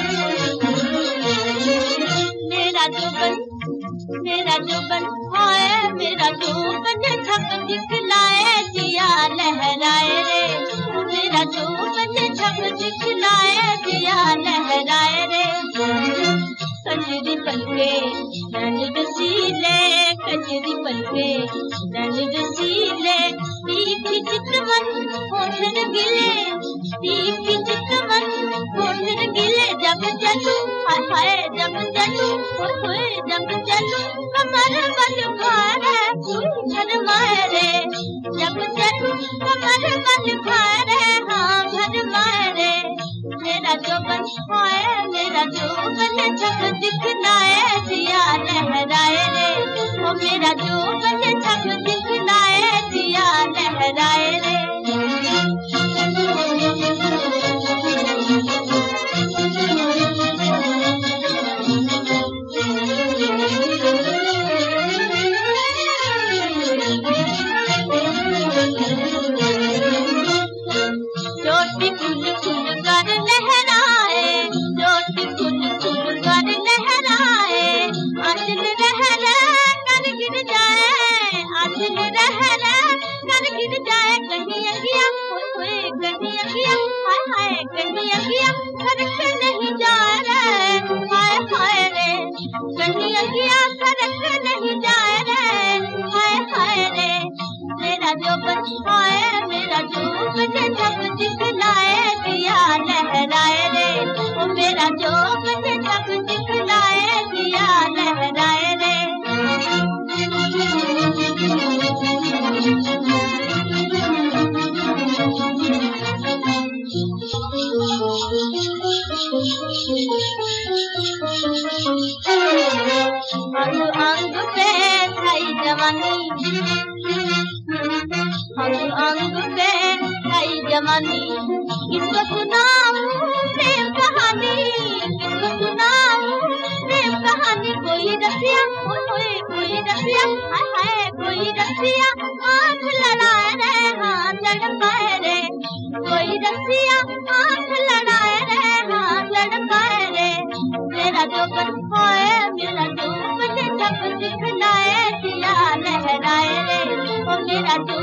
मेरा जोबन हाय मेरा जोबन छक दिखलाए जिया लहराए रे। मेरा जोबन छक दिखलाए जिया लहराए रे। कजरी पलके नैन रसीले, कजरी पलके नैन रसीले, तीखी चितवन होठन गिले, तीखी चितवन होठन गिले। जब चलूं हाय हाय जब चलूं होए जब चलूं कमर बल खाए कोई शर्माए रे। जब चलूं कमर बल खाए हाँ भरमाए रे। मेरा जोबन हाय मेरा जोबन छक दिखलाए जिया लहराए रे। ओ मेरा जोबन छक दिखलाए जिया लहराए रे। चोटी खुल खुल कर लहराए, चोटी खुल खुल कर लहराए, आंचल रह रह कर गिर जाए, आंचल रह रह कर गिर जाए। कहीं अगिया होए कहीं अगिया हाय हाय कहीं अगिया सरक नहीं जा रे हाय हाय रे। कहीं अगिया सरक नहीं जा रे हाय हाय रे। मेरा जोबन हाय मेरा जोबन छक दिखलाए जिया लहराए रे। ओ मेरा जोबन छक दिखलाए जिया लहराए रे। अंग अंग पे छाई जवानी, अंग अंग पे छाई जवानी। किसको सुनाऊं प्रेम कहानी, किसको सुनाऊं प्रेम कहानी। कोई रसिया होए कोई रसिया हाय हाय कोई रसिया आँख लड़ाए रे हाथ लड़काए रे। कोई रसिया आँख लड़ाए रे हाथ लड़काए रे। मेरा जोबन हाय मेरा जोबन छक दिखलाए जिया लहराए रे। ओ मेरा